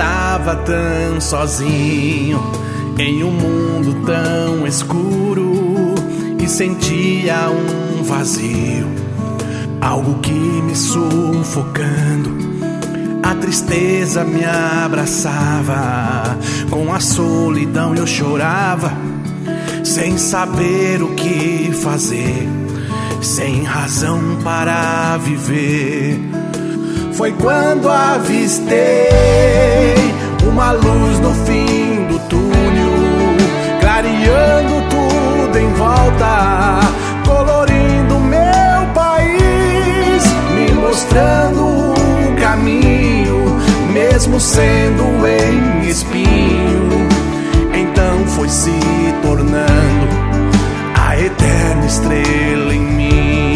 estava tão sozinho em um mundo tão escuro e sentia um vazio, algo que me sufocando. A tristeza me abraçava, com a solidão eu chorava, sem saber o que fazer, sem razão para viver. Foi quando avistei uma luz no fim do túnel, clareando tudo em volta, colorindo meu país, me mostrando o caminho, mesmo sendo em espinho. Então foi se tornando a eterna estrela em mim.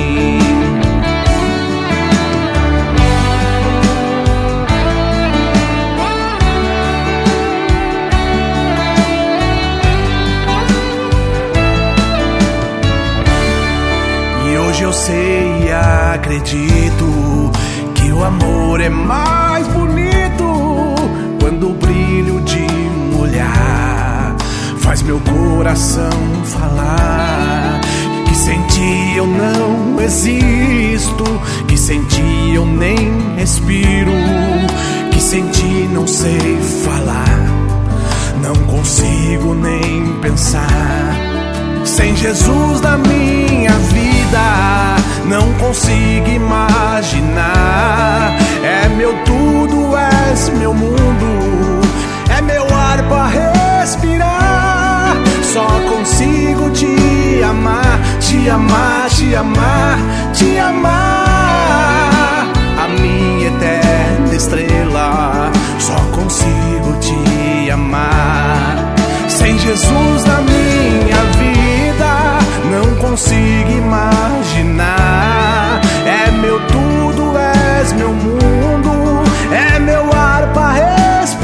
Hoje eu sei e acredito que o amor é mais bonito quando o brilho de um olhar faz meu coração falar. Que sem ti eu não existo, que sem ti eu nem respiro, que sem ti não sei falar, não consigo nem pensar. Sem Jesus na minha vida, não consigo imaginar. É meu tudo, és meu mundo, é meu ar pra respirar. Só consigo te amar, te amar, te amar, te amar. A minha eterna estrela, só consigo te amar. Sem Jesus na minha vida, não consigo imaginar. É meu tudo, és meu mundo, é meu ar pra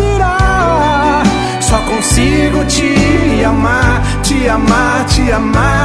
respirar. Só consigo te amar, te amar, te amar.